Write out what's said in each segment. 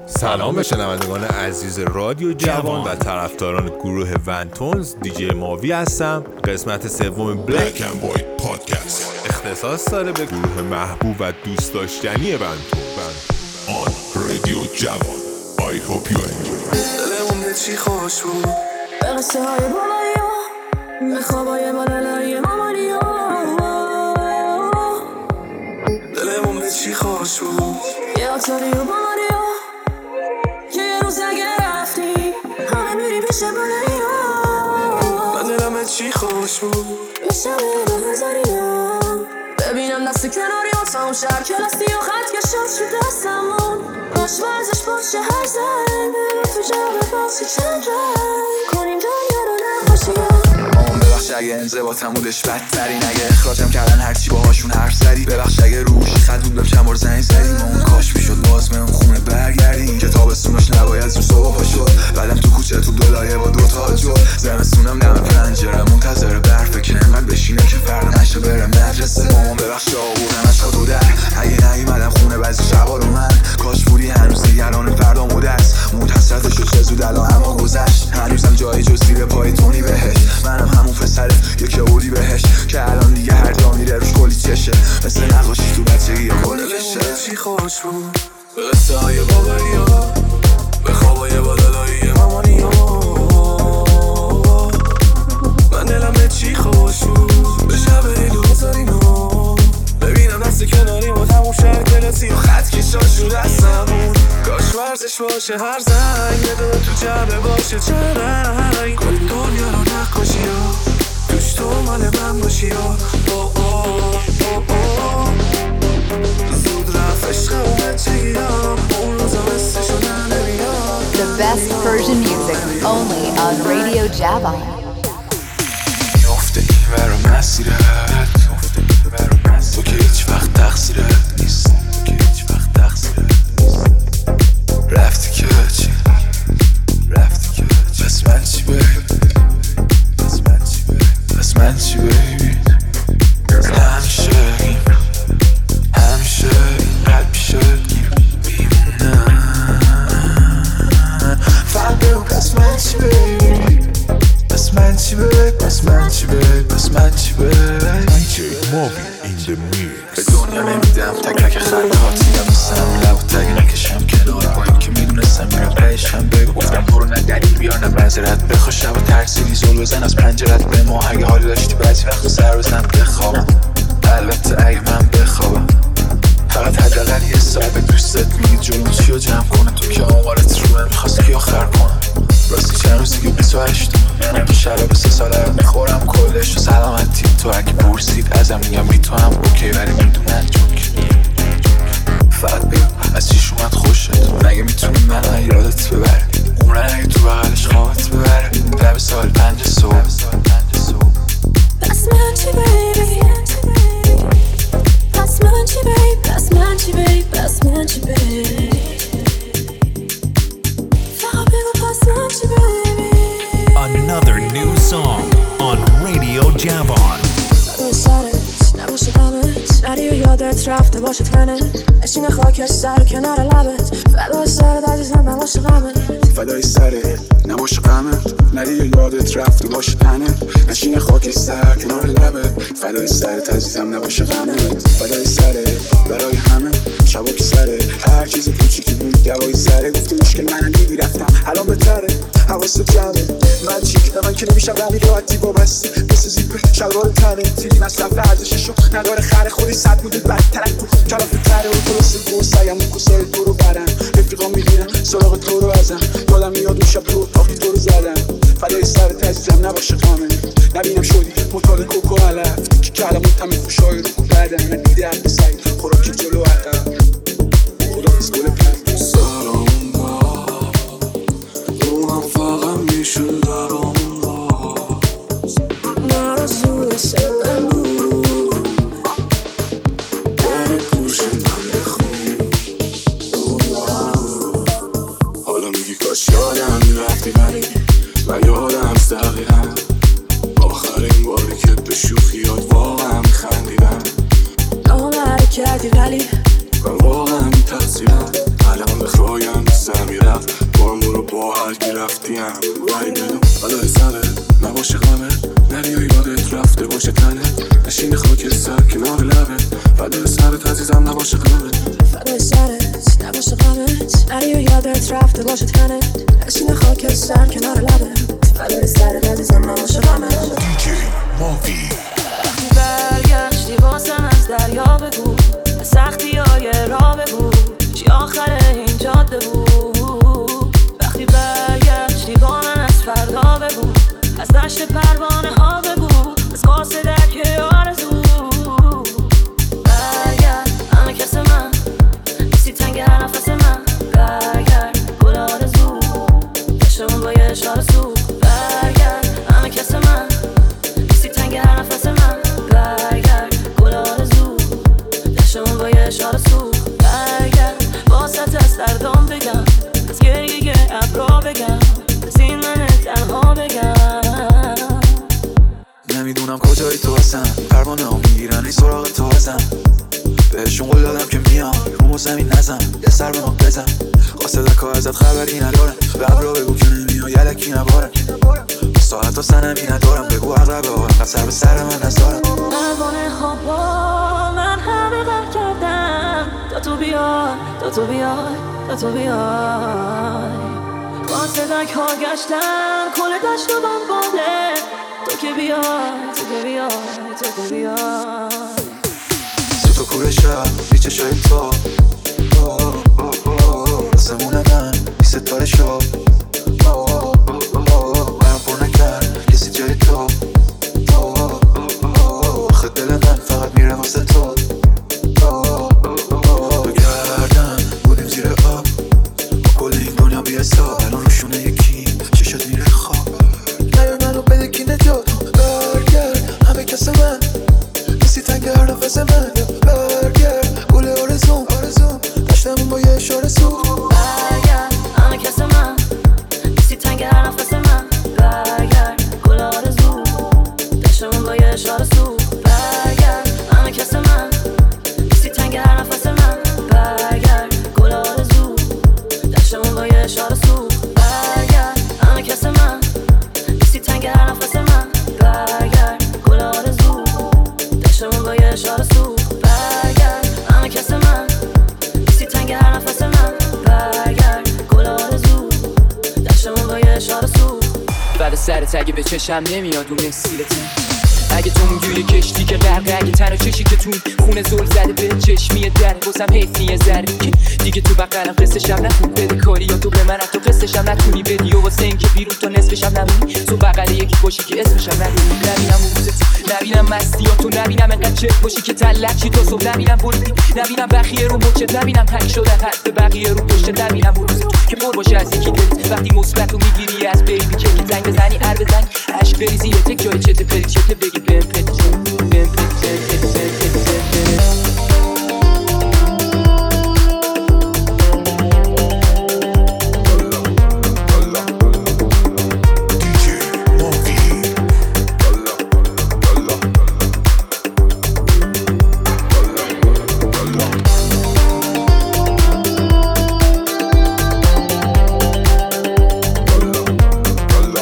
سلام به شنوندگان عزیز رادیو جوان و طرفداران گروه ونتونز. دیجی ماوی هستم. قسمت سوم بلک اند وایت پادکست اختصاص داره به گروه محبوب و دوست داشتنی ونتون آن رادیو جوان. I hope you enjoy. دلمون به چی خوش بود، به قصه های بالایی ها، به خوابای بالالایی مامانی ها. دلمون به چی خوش بود، یه آتاری و بالاری ها، که یه روز اگه رفتی همه میری پیش بالایی ها. من دلم به چی خوش بود، یه شبه با هزاری ها، ببینم دست کناری ها تا اون شهر کلاستی و خط کشات شد دستمون. باش ورزش باشه هر زنگ تو جواب باشه چند رنگ کنیم دنیا رو نقاشی ها. مامان ببخش اگه انضباطم بودش بدترین، اگه اخراجم کردن هرچی باهاشون حرف زدی. ببخش اگه روشی خط بود چند بار زنگ زدی. مامان کاش میشد باز به اون خونه برگردیم که تابستونش نباید زود صبح پا شد. بعدم تو کوچه تو دلایه با دوتا جو، زمستونم دم پنجره منتظر برفه که انقدر بشینه که فردا نشه بره مدرسه. مامان ببخش آوردمش تا دو در، اگه نیومدم خونه بعضی شبا رو من کاش بودی هنوز نگران فردا مدرس. موت حسرتشو چه زود الان اما گذشت، هنوزم جایی جز زیر پای تونی بهش. منم همون پسره یکی آوردی بهش که الان دیگه هر جا میره روش کلی چشه، مثل نقاشی تو بچگی یا کل بشه. چی خوش بود، به قصه های بابایی ها، به خوابای بالالایی مامانی ها. من دلم به چی خوش بود، به شب عید و بزارین ها، ببینم دست کناری با تموم شهر کلاسی و خط کشات شد دستمون. کاش ورزش باشه هر زنگ، یه دو تو جبه باشه چند رنگ کنیم دنیا رو نقاشی ها، توش تو مال من باشی ها. زود رفت عشق و بچگی ها، اون روزا مثلشو نمیاد. The best Persian music only on Radio Javan. میافته این ور مسیرت، تو که هیچ وقت تقصیرت نیست، رفتی که چی، بس من چی بیبی، همیشه این قلب پیشت گیر میمونه. فقط بگو بس من چی بیبی، دیجی ماوی این the mix. به دنیا نمیدم تک رک خطاتی، نمیستم لب و تگ نکشم کنار با این که میدونستم میرم رایشم. بگو گفتم برو نه دلیل بیار نه منظرت بخوا، شب و ترسیدی زل بزن از پنجرت به ما. اگه حالی داشتی بعضی وقت سر بزن بخوابم، البته اگه من بخوابم. فقط حداقل یه ساعت به دوستت میگی جلوم چی رو جمع کنه، تو که آمارت رو میخواست که آخر کنم. راستی چند روز دیگه 28 منم که شراب 3 ساله رو میخورم کلش و سلامتی. تو اگه پرسید ازم میگم بی تو هم اوکی، ولی میدونن جوک. فقط بگو از چیش اومد خوشت، مگه میتونی منو یادت ببره، عمرن اگه تو بغلش خوابت ببره. لب سال 5 صبح بس من چی بیبی، بس من چی بیبی، بس من چی بیبی، بس من چی بیبی، فقط بگو بس من چی بیبی. Another new song on Radio Javan. فدای سرت نباشه غمت، نری و یادت رفته باشه تنت، نشین خاکش سر کنار لبت. فدای سرت عزیزم نباشه غمت، فدای سرت نباشه غمت، نری و یادت رفته باشه تنت، نشین خاکش سر کنار لبت. فدای سرت عزیزم نباشه غمت، فدای سرت برای همه شبا که سرت هر چیز کوچیکی بود دوای سره. گفتی مشکل منم دیدی رفتم الان بهتره، حواست جمعه من چی به من که نمیشم رمی راحتی وابسته مثل زیبه شلوار تنه تیلی مصرف ارزششو نداره. خر خودی صد بودید بدترک بود کلافه تره و خلاصه گو سیم و کسای تو رو برم رفیقا میگیرم سراغ تو رو ازم. یادم میاد اون شب تو اتاقی تو رو زدم. فدای سرت عزیزم نباشه غمت، نبینم شدی مطال کوکو علف که کلمون تمه خوشای رو کو بدن. ندیده حد سعی خوراکی جلو عقب خدا از گل پرد سرامون با روحم فقط میشون درامون باز نرزوی سلم بود بره گوش من بخون. حالا میگی کاش یادم میرفتی ولی من یادم دقیقا آخرین باری که به شوخیات واقعا میخندیدم. پیم رای بدون بلای سرت نباشه غمت نری و یادت رفته باشه تنت نشین خاک سر کنار لبت فدای سرت عزیزم نباشه غمت فدای سرت نباشه غمت نری و یادت رفته باشه تنت نشین خاک سر کنار لبت فدای سرت عزیزم نباشه غمت DJ Movi. برگشتی واسم از دریا بگو سختی های راه بگو چی آخر این جاده بود وقتی برگشتی با من از فردا بگو از دشت پروانه ها بگو از قاصد درک آرزو برگرد همه کس من نیستی تنگ هر نفس من برگرد گل آرزو دشتمون با یه اشاره سو برگرد همه کس من نیستی تنگ هر نفس من برگرد گل آرزو دشتمون با یه اشاره سو برگرد واسط از سردام بگم از گریه ابرا بگم از این من تنها بگم نمیدونم کجایی تو هستم پروانه ها میگیرن این سراغ تو هستم بهشون قول دادم که میام رو زمین نزم یه سر به ما بزن قاصدک ها ازت خبری ندارم به ابرا بگو که نمیای یلکی نبارم ساعت و سنمی ندارم بگو اقربه ها انقدر سر به سر من نزارم پروانه ها با من همه غر کردم تا تو بیای تا تو بیای تا تو بیای قاصدک ها گشتم کل دشت و دنباله تو که بیای تو که بیای تو که بیای تو کوره شب بی چشای تو آسمون من بی ستاره شب برم پر نکرد کسی جای تو آخه دل من فقط میره واسه تو بگردم بودیم زیر آب کل این دنیا بی حساب الان روشونه یکی چشت میره خواب نیای منو بده کی نجات برگرد همه کس من نیستی تنگ هر نفس من برگرد گل آرزوم داشتمون با یه اشاره سو برگرد همه کس من نیستی تنگ هر نفس من برگرد گل آرزو داشتمون با یه اشاره سو برگرد همه کس من نیستی تنگ هر نفس من برگرد گل آرزو داشتمون با یه اشاره سو برگرد همه کس من نیستی تنگ هر نفس من برگرد گل آرزو داشتمون با یه اشاره سو برگرد همه کس من نیستی تنگ هر نفس من برگرد گل آرزو داشتمون با یه اشاره سو بعد سرت اگه به چشم نمیاد اون مسیرته اگه تو اونجوری کشتی که غرقه اگه تنها چشی که تو خونه زل زده به چشمی دره بازم حیف نیه ذره که دیگه تو بقلم قصه‌شم نکن بده کاری یا تو به من تو قصه‌شم نکنی بدی و واسه اینکه بیرون تا نصفشم نمونی تو بقل یکی باشی که اسمشم ندونی نبینم اون روزت نبینم مستیاتو نبینم انقدر چک باشی که تلق چی تا صبح نبینم بریدی نبینم بخیه رو مچت نبینم تنگ شدن حرف بقیه رو پشت نبینم اون روزت که پر باشه از یکی دلت وقتی مثبتو میگیری از بیبی که زنگ بزنی هر بزنگ عشق بریزی یه تک جای چت پری چت بگی بهم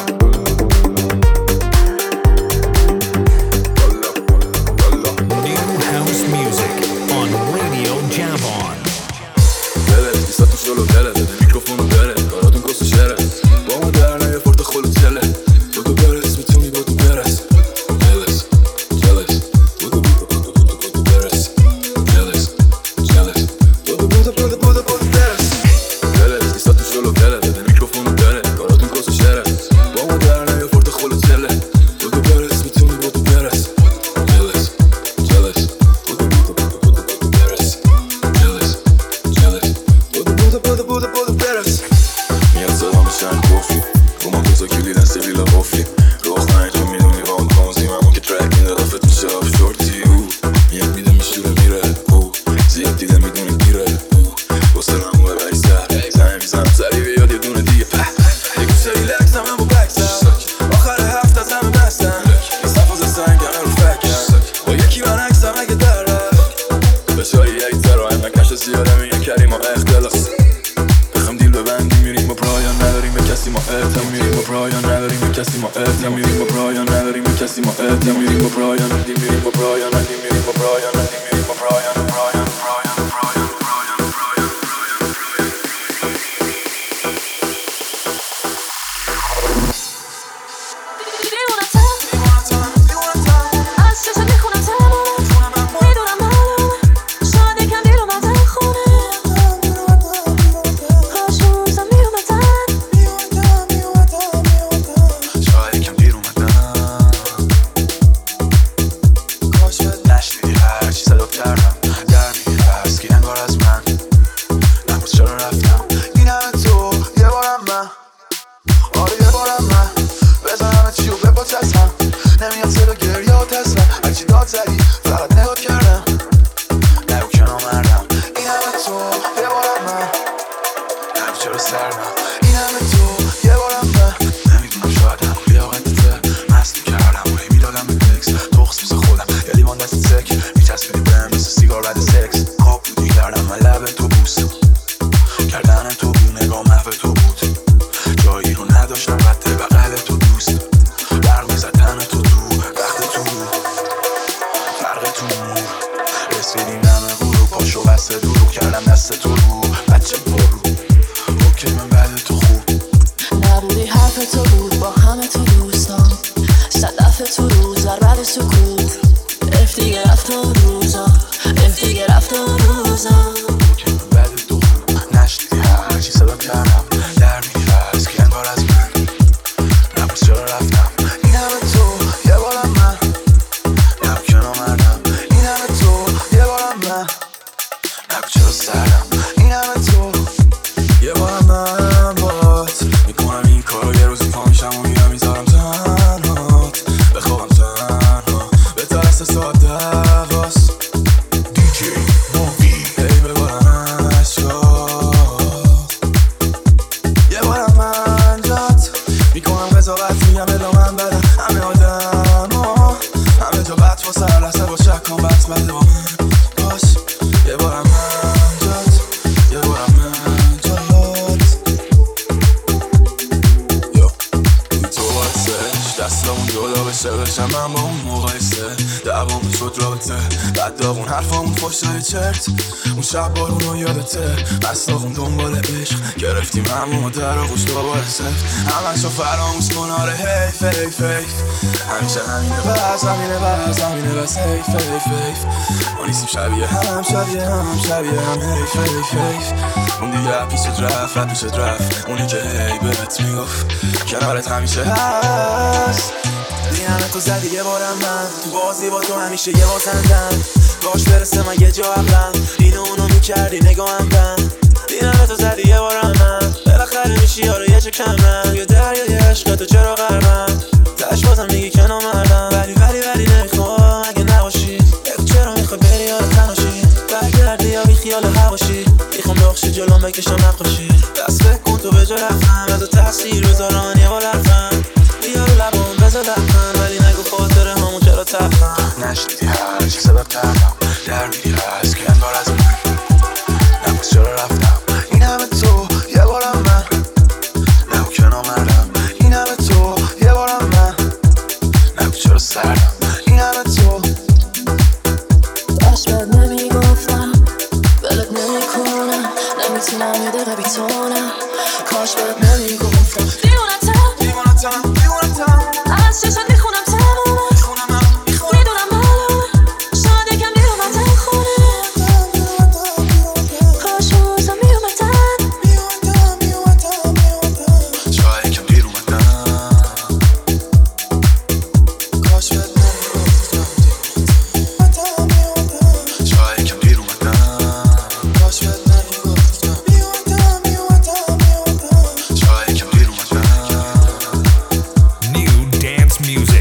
New سردم این همه تو یه بارم من نمیدونم شایدم لیاقتته مست کردم و هی میدادم به تکس تخص میزه خودم یه لیوان دست سک میچسبیدی بهم مثل سیگار بعد سکس خواب بودی کردم من لب تو بوست کردن تو بود نگاه محو تو بود جایی رو نداشتم قطع بغل تو دوست برق میزدن تو وقت تو فرق تو نور رسیدیم دم غروب پاشو بسته دروغ کردم دست تو رو بچه برو اوکی من بعد تو خوب نبودی حرف تو بود با همه تو دوستان صدف تو روز در بعد سکوت اف دیگه رفت و روزا اف دیگه رفت و روزا اوکی من بعد تو خوب نشنیدی هرچی صدا کردم در میگی هست که انگار از من نبود چرا رفتم این همه تو یه بارم من نبود که نامردم این همه تو یه بارم من نبود چرا سردم این همه تو یه بارم من بات میکنم این کارو یه روزی پا میشم و میرم میذارم تنهات بخوابم تنها به ترس ساعت دواست DJ Movi. هی ببارم اشکات یه بارم من جات میکنم قضاوت میگم الا من بدم همه آدم ها همه جا بد و سر لحظه با شک کن بد بده با من باش یه بارم من جات یه بارم من جات یو این تو باعثش دستامون جدا بشم من با اون مقایسه دوامون شد رابطه بعد داغون حرفامون خوشای چرت اون شب بارون رو یادته بستاغون دنبال عشق گرفتیم همون در و خوش دوباره سفت همشو فراموش کن آره حیف حیف حیف همیشه همینه بس همینه بس همینه بس حیف حیف حیف ما نیستیم شبیه هم شبیه هم شبیه هم حیف حیف حیف اون دیگه پیشت رفت رد میشت رفت اونی که هی بهت میگفت کنارت همیشه هست این همه تو زدی یه بارم من تو بازی با تو همیشه یه بازندم باش برسه من یه جا عقلم اینو اونو میکردی نگاهم بند این همه تو زدی یه بارم من بالاخره میشی یاره یه چه کمرم یه دریای عشق تو چرا غربم تش بازم میگی که نامردم ولی نمیخوام اگه نباشی چرا میخوای بری یاره تناشی برگردی یا بی خیال هواشی میخوام بخشی جلوم بکشم نقاشی دست فکر کن تو به جا رفتم از تاثیر بذاران یه بار رفتم بیا رو لبام بذار لبخند ولی نگو خاطره همون چرا تفتم نشنیدی هرچی سبب کردم در میگی هست که انگار از من نبود چرا رفتم این همه تو یه بارم من نبود که نامردم این همه تو یه بارم من نبود چرا سردم این همه تو داشت بد نمیگفتم ولت نمیکنم نمیتونم یه دقیقه بیتونم کاش بد نمیگفتم دیوانتم از چشات میخونم تمومه میدونم معلومه شاید یکم بیومدن خونه کاش روزا میومدن شاید یکم دیر اومدن کاش بد نمیگفتم شاید یکم دیر اومدن کاش بد نمیگفتم New dance music.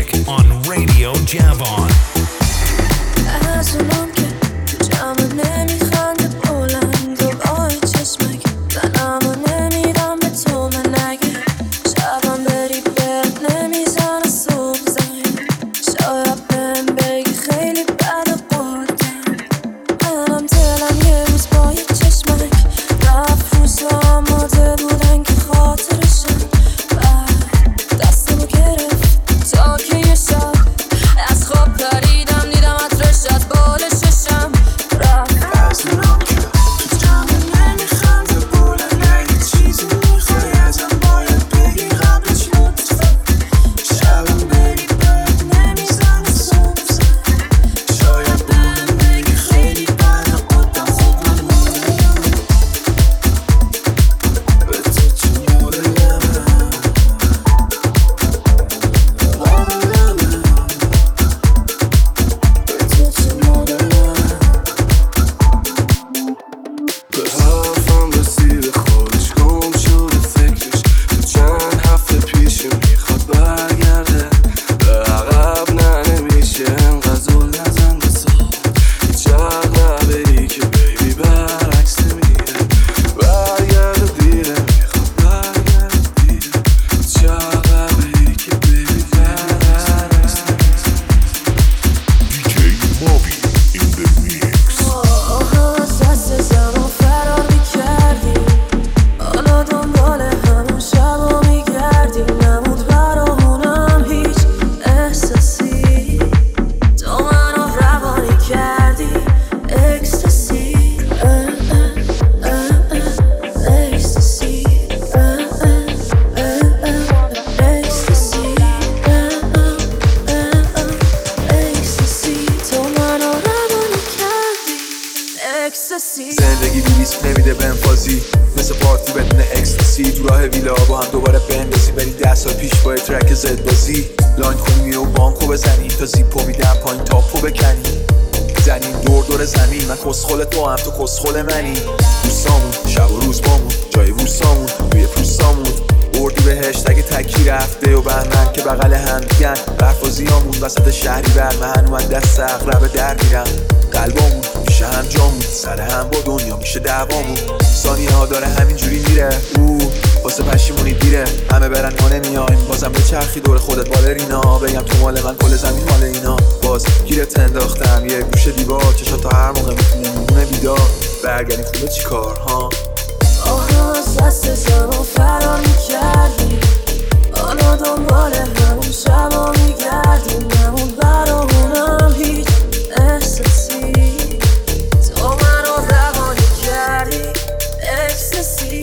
برسی تو راه ویلا با هم دوباره بندازی، بری 10 سال پیش با ترک زد بازی، لاین کنی و بانکو بزنی تا زیپو میدم پایین تاپو بکنی، زنیم دور دور زمین، من کسخل تو هم تو کسخل منی، دوستامون شب و روز بامون جای بوسامون روی پوستامون، اردی بهشت اگه تکی رفته و بهمن که بغل هم دیگن، برفازیامون وسط شهری بر من اومد دست اقربه در میرم، قلبامون میشه هم جامون سر هم با دنیا میشه دعوامون، ثانیه ها داره همینجوری میره واسه پشیمونی دیره، همه برن ما نمیایم، بازم به چرخی دور خودت بالرینا، بگم تو مال من کل زمین مال اینا، باز گیرت انداختم یه گوشه دیوار، چشات تا هر موقع میتونه میمونه بیدار، برگردیم خوبه چی کار ها؟ آها از دست زمان فرار میکردی، حالا دنبال همون شبا میگردیم، نمون برامونم هیچ احساسی، تو منو روانی کردی اکستاسی،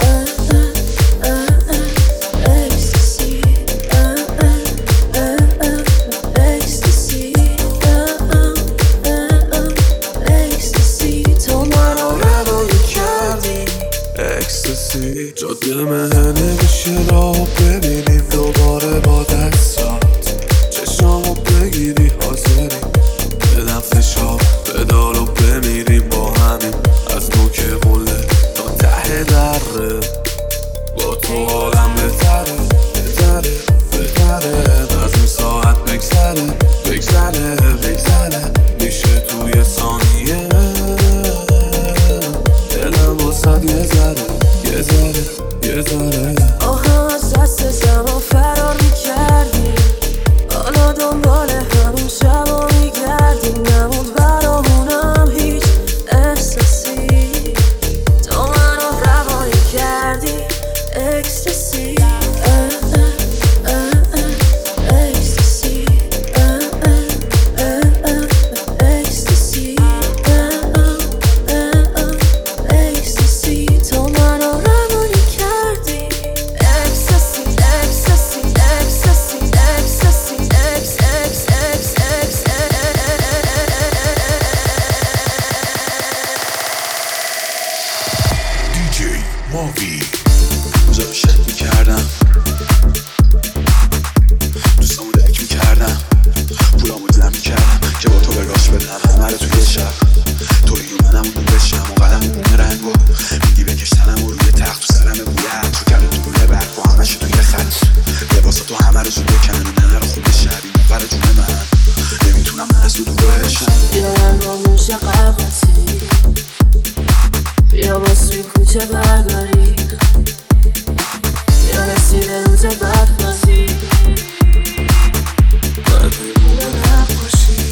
اکستاسی، اکستاسی، اکستاسی، تو منو روانی کردی اکستاسی. جاده مهنه میشه راه ببینیم دوباره با دستات، چشامو بگیری حاضری بدم فشار بدال و بمیریم با همین، از نوک قله تا ته دره، با تو حالم بهتره بهتره بهتره، از این ساعت بگذره بگذره بگذره، میشه توی ثانیه دلم واسد یه ذره یه ذره یه ذره. آها از دست زمان فرار میکردی، حالا دنبال همون شبا میگردی، نمود برامونم هیچ احساسی، تو منو روانی کردی اکستاسی، اکستاسی، اکستاسی، اکستاسی، تو منو روانی کردی اکستاسی، اکستاسی، اکستاسی، اکستاسی، DJ ماوی. روزا رو شک میکردم، دوستامو دک میکردم، پولامو دلم میکردم که با تو به راش بدم همه رو توی شب، توی و منم اون بشم و قدم و بونه رنگ و میگی بکش تنم و روی تخت تو سرم بوید تو کلم تو بونه برگ و همه شو توی خط، لباسا تو همه رو زود بکن و نه رو خوب شبی مفر جون من، نمیتونم من از تو دوشم، بیارم با موش قرقاتی، بیا باز توی کوچه برگاری، بیا رسید روز بدبازی، باید بمونه نباشی،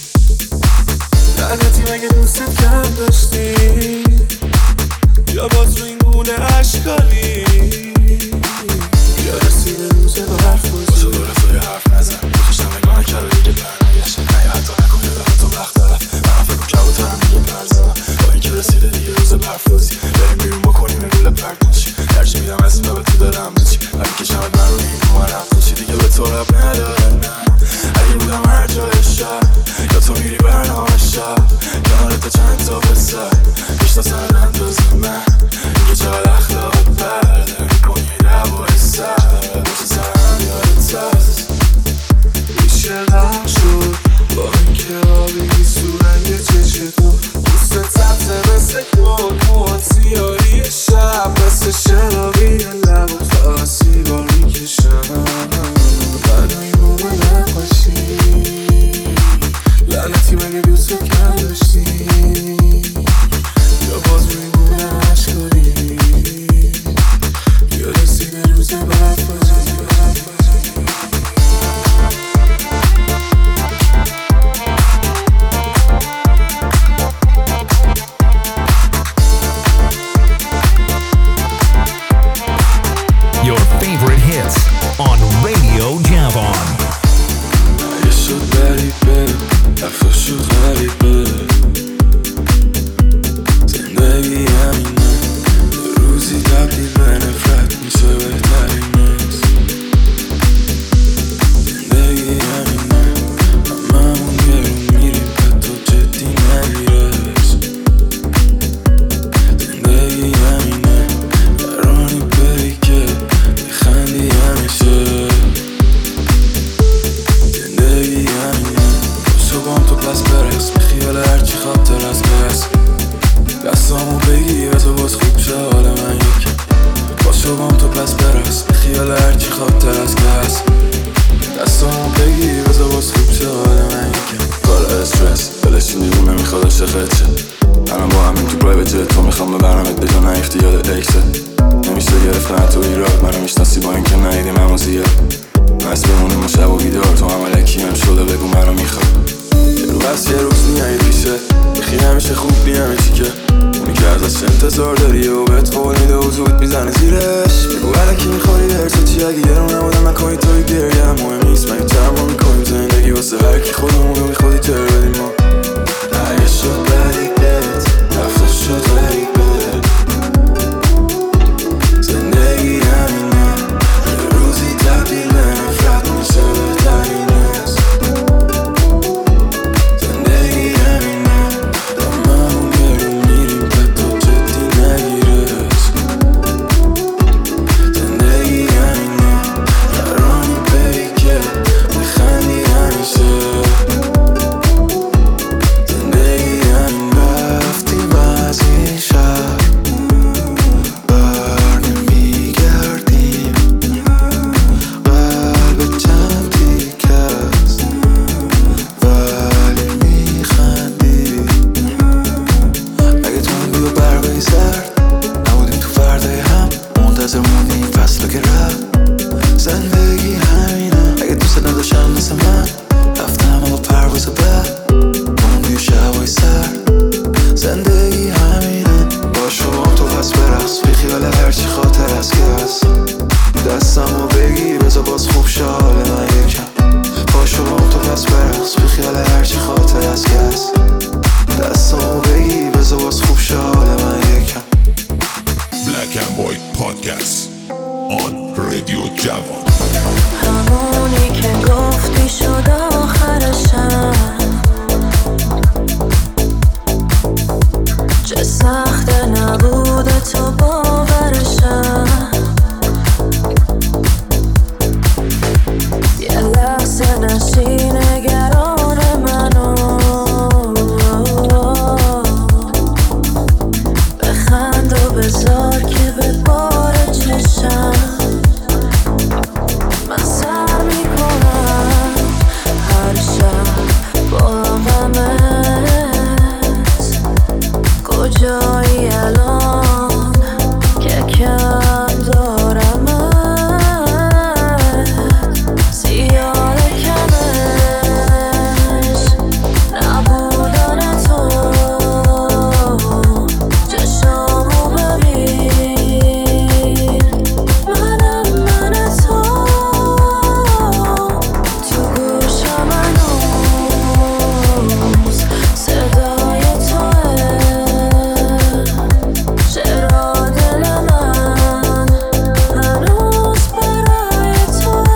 لعنتی مگه دوستت کم داشتی، یا باز رو این گونه اشکالی، بیا رسید روز برفازی، بازا دو رفای حرف نزن بکشتم نگاه کرده دیگه برنگشت، نه حتی نکنه دارم تو وقت دارم، من فکر کبوترم دیگه پرزنم، با این که رسیده دیگه روز برفازی، بریم بیرون بکنیم گوله پرد نشی، هرچی میدم از این به تو دارم بچی، ولی کشمت من رو این کمارم نشی، دیگه به تو رب نداره نه، اگه بودم هر جای شب یا تو میری برنامه شب، کنارت چند تا بسر میشناسن انداز من، اینکه چقدر اخلاقت برده میکنی دعوای سر، باشه سرم یادت فقط تو ایراد منو میشناسی با اینکه ندیدیم اما زیاد مست بمونیم و شب و بیدار تو هم علکی هم شده بگو منو میخواد یه رو بس یه روز نیایی پیشه بخی همیشه خوب بیهمیشی که اونی که ازش انتظار داری و بهت قول میده و زود میزنه زیرش بگو علکی میخوری درسا چی اگه یه رو نبودم نکنی توی گریه هم مهم نیست من ترما میکنیم زندگی واسه هرکی خودمونو میخوادی تر بدیم ما اگه شد غریبت رفته شد غریبت زندگی همینه یه روزی تبدیل به نفرت میشه بهترین است زندگی همینه داممون گرون میریم حتی جدی نگیرش زندگی همینه درانی بری که بخندی همیشه زندگی همین رفتیم از این شهر برنمیگردیم قلب چند تیکه است ولی میخندیم اگه تو من بیا برقی زرد نبودیم تو فردای هم منتظر موندیم فصل که رفت زندگی همینه اگه دوست نداشتم مثل من رفتم با پرواز بعد موندی شبای سرد زندگی همینه با شما تو پس برقص بی خیال هرچی خاطر از که هست دستمو بگی بزا باز خوب شه حال من یکم با شما تو پس برقص بی خیال هرچی خاطر از که هست دستمو بگی بزا باز خوب شه حال من یکم Black and White Podcast on Radio جوان همونی که گفتی شد آخرشم چه سخته نبوده تو باورشم یه لحظه نشی نگران منو بخند و بذار که به بار چشم من سر میکنم هر شب با غمت کجایی الان که کم دارمت زیاد کمش نبودن تو چشامو ببین منم من تو تو گوشم هنوز صدای توه چرا دل من هنوز برای توه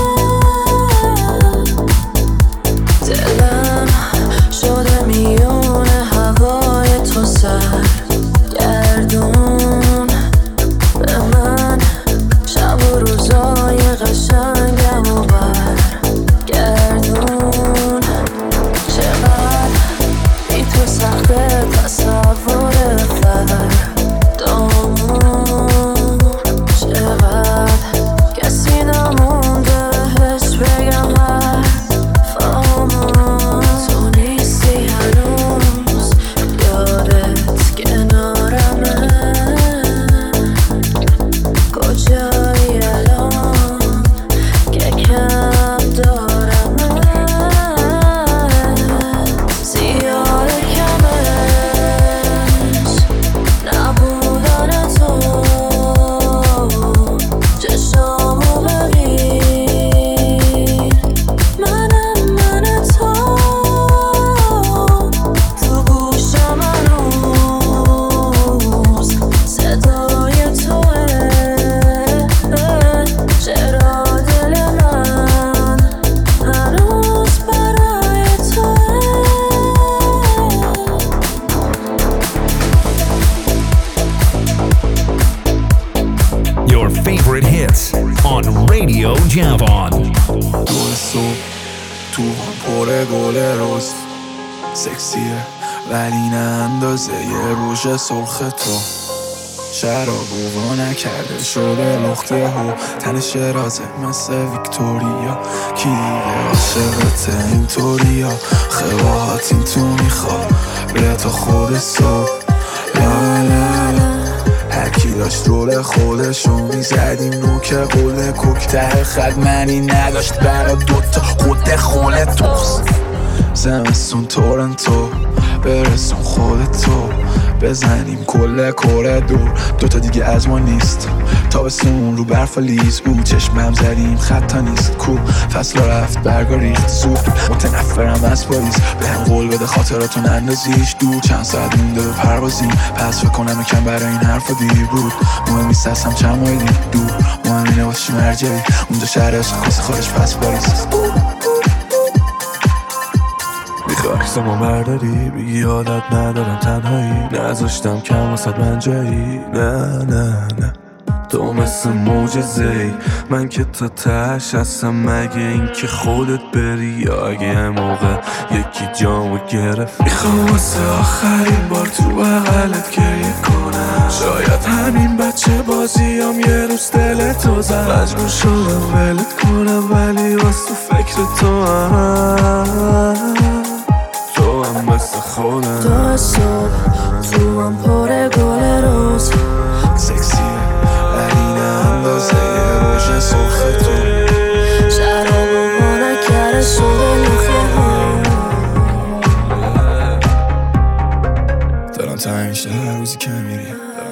دلم شده میون هوای تو سرگردون به من شب و روزای قشنگم و برگردون چقدر بی تو سخته تصور فردامون چقدر کسی نمونده بهش بگم حرفامون تو نیستی هنوز یادت کنارمه کجایی الان که کم دارمت زیاد کمش نبودن تو چشامو ببین منم من تو تو گوشم هنوز صدای توه چرا دل من هنوز برای توه Your favorite hits on Radio Javon. دو صبح تو هم پر گل روز سکسیه ولی نه اندازه یه روژ سرخ تو شرابو نکرده شده لخته ها تن شرازه مثل ویکتوریا کی دیگه عاشقته اینطوریا خواهات این تو میخواد بیا تا خود صبح لا لا لا هرکی داشت رول خودشو میزدیم نوک قول کوک ته خد منی نداشت برا دوتا خود خونه توست زمستون تورنتو برسون خودتو بزنیم کل کره دور دوتا دیگه از ما نیست تابستون رو برف و لیز او چشمم زدیم خطا نیست کو فصل رفت برگا ریخت زود متنفرم از پاریس به هم قول بده خاطراتون اندازیش دور چند ساعت مونده به پروازیم پس فکر کنم یکم برای این حرفا دیر بود مهم نیست هستم چند مایلی دور مهم اینه واسه مرجعی اونجا شهر عشق خواست خودش پس پاریس عکسمو برداری بگی یادت ندارم تنهایی نذاشتم کم واسد من جایی نه تو مثل معجزه‌ای من که تا تهش هستم مگه این که خودت بری یا اگه موقع یکی جامو گرفت میخوام واسه آخرین بار تو بغلت گریه کنم شاید همین بچه بازیام یه روز دلتو زد مجبور شدم ولت کنم ولی واسه فکر تو هم مثل خودم تو صبح تو هم پر گل روز سکسیه ولی نه اندازه روژ سرخ تو شراب و نکره شده نخه ها دارم تنگ شده هر روزی که میری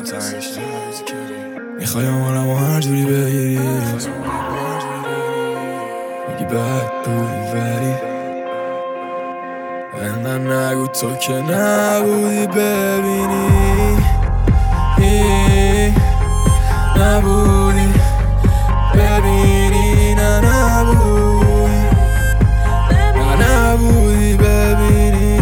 میخوای آمارم و هر جوری بگیری میگی بد بودی ولی من نگو تو که نبودی ببینی نبودی ببینی نبودی ببینی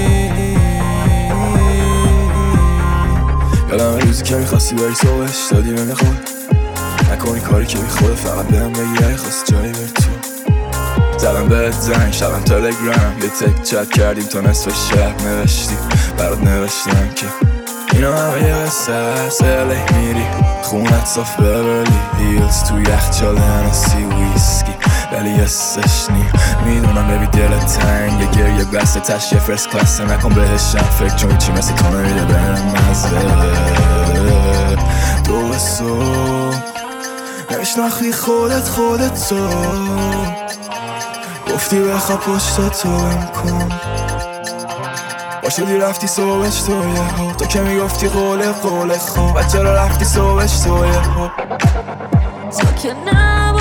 یادم روزی که میخواستی بری صبحش دادی به خود نکنی کاری که بی خود فقط بهم بگی اگه خواستی جایی بری تو زدم بهت زنگ شبم تلگرام یه تک چت کردیم تا نصف شب نوشتی برات نوشتم که اینا همه یه قصه هست الی میری خونت صاف ببرلی هیلز تو یخچال هنسی ویسکی ولی یه سشنی میدونم ببی دلت تنگ یه گریه بسته تش یه فرست کلاسه نکن بهشم فکر چون چی مثل تو نمیده برم مزه دو صبح نمیشناختی خودت تو گفتی بخواب پشت تو هم کن باشدی رفتی صبحش تو یه ها تو که میگفتی قول خواب بچه را رفتی صبحش تو یه ها تو که نبودی